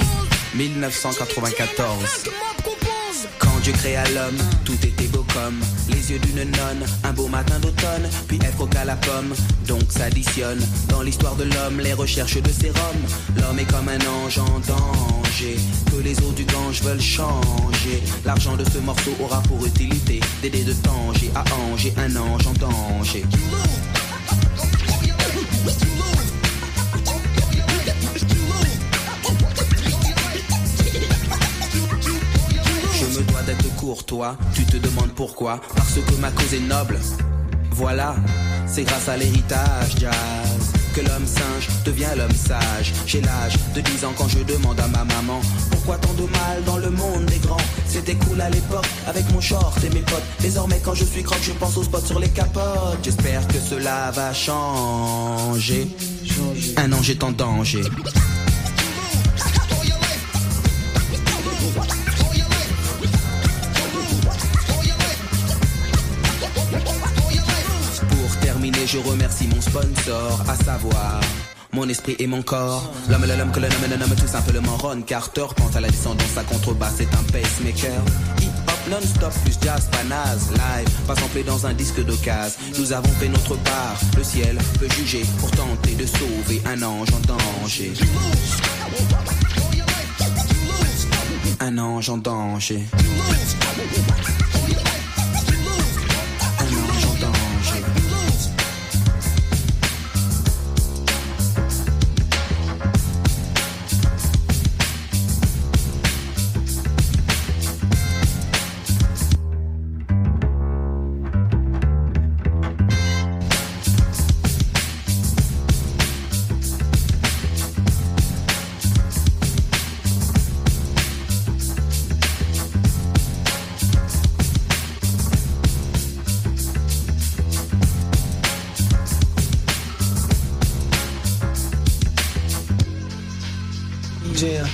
1994. Quand Dieu créa l'homme, tout était beau comme les yeux d'une nonne. Un beau matin d'automne, puis elle croqua la pomme. Donc s'additionne dans l'histoire de l'homme les recherches de sérum. L'homme est comme un ange en danger, que les eaux du Gange veulent changer. L'argent de ce morceau aura pour utilité d'aider de Tanger à Angers un ange en danger. Je me dois d'être courtois, tu te demandes pourquoi? Parce que ma cause est noble. Voilà, c'est grâce à l'héritage jazz que l'homme singe devient l'homme sage. J'ai l'âge de 10 ans quand je demande à ma maman pourquoi tant de mal dans le monde des grands. C'était cool à l'époque avec mon short et mes potes. Désormais quand je suis croque je pense aux spots sur les capotes. J'espère que cela va changer. Un ange est en danger. Je remercie mon sponsor, à savoir mon esprit et mon corps. L'homme que le nomme tout simplement Ron Carter. Pense à la descendance, à contrebasse, c'est un pacemaker. Hip-hop non-stop plus jazz, pas naze. Live, pas samplé dans un disque d'occasion. Nous avons fait notre part, le ciel peut juger pour tenter de sauver un ange en danger. Un ange en danger. Yeah.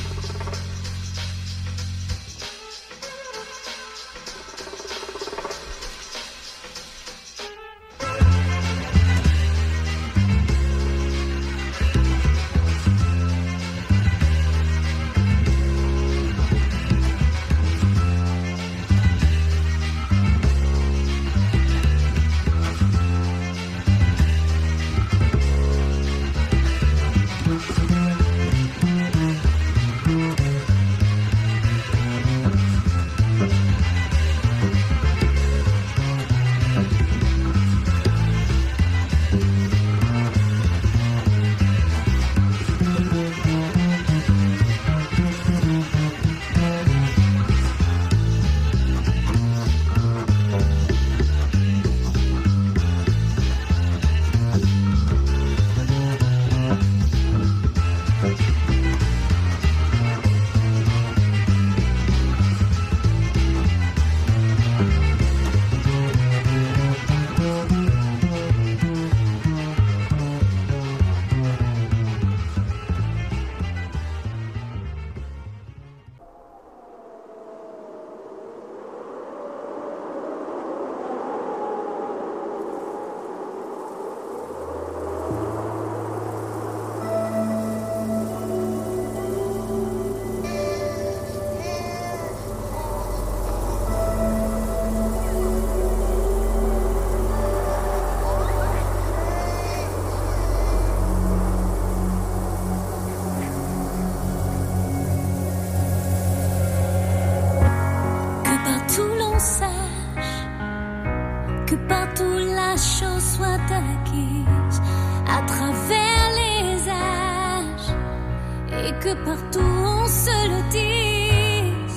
sache que partout la chose soit acquise à travers les âges et que partout on se le dise.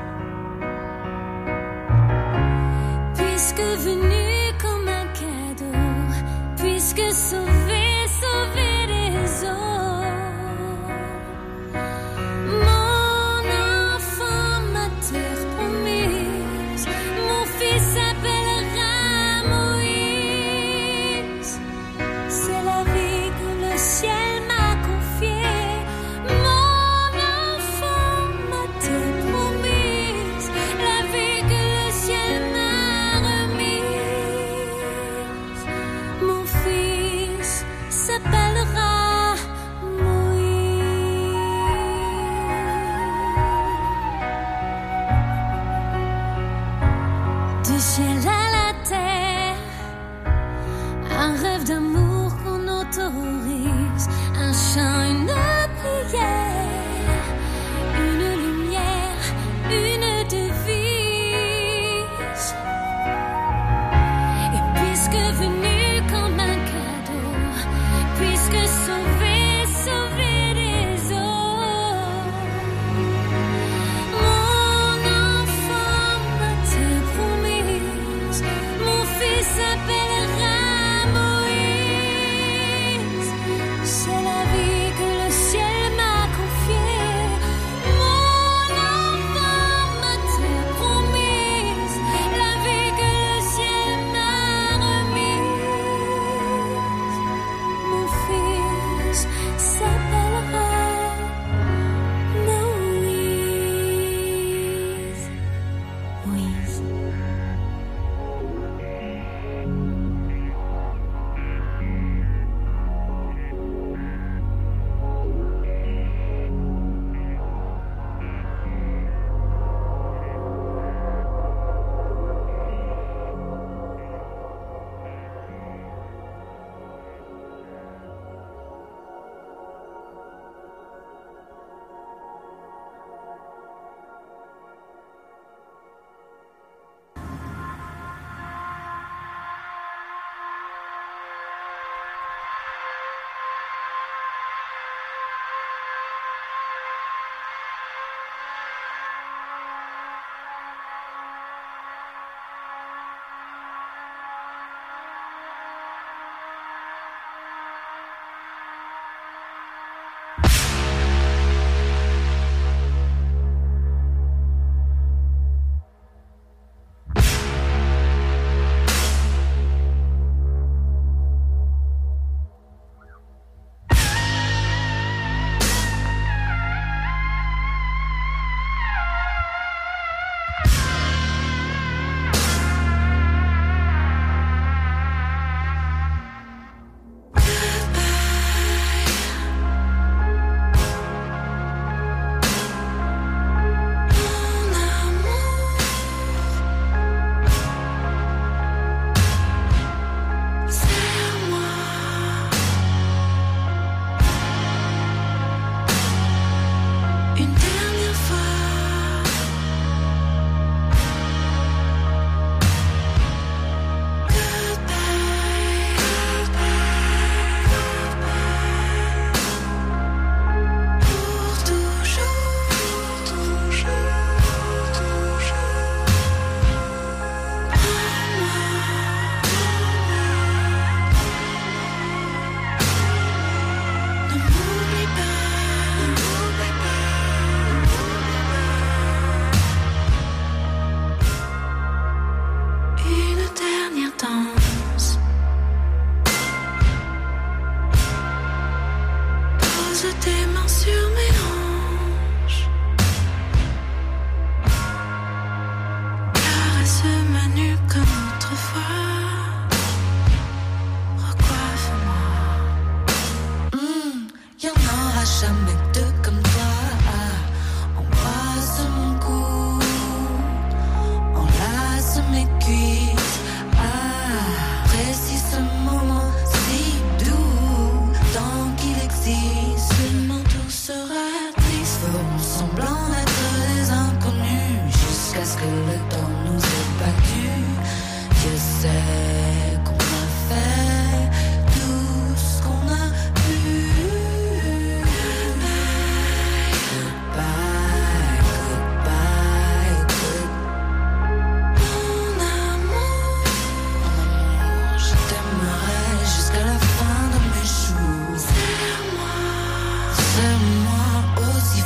Puisque venu comme un cadeau, puisque sauvé des eaux, mon enfant, ma terre promise, mon fils s'appellera Moïse. C'est la vie que le ciel m'a confiée. Mon enfant, ma terre promise, la vie que le ciel m'a remise. Mon fils, sait.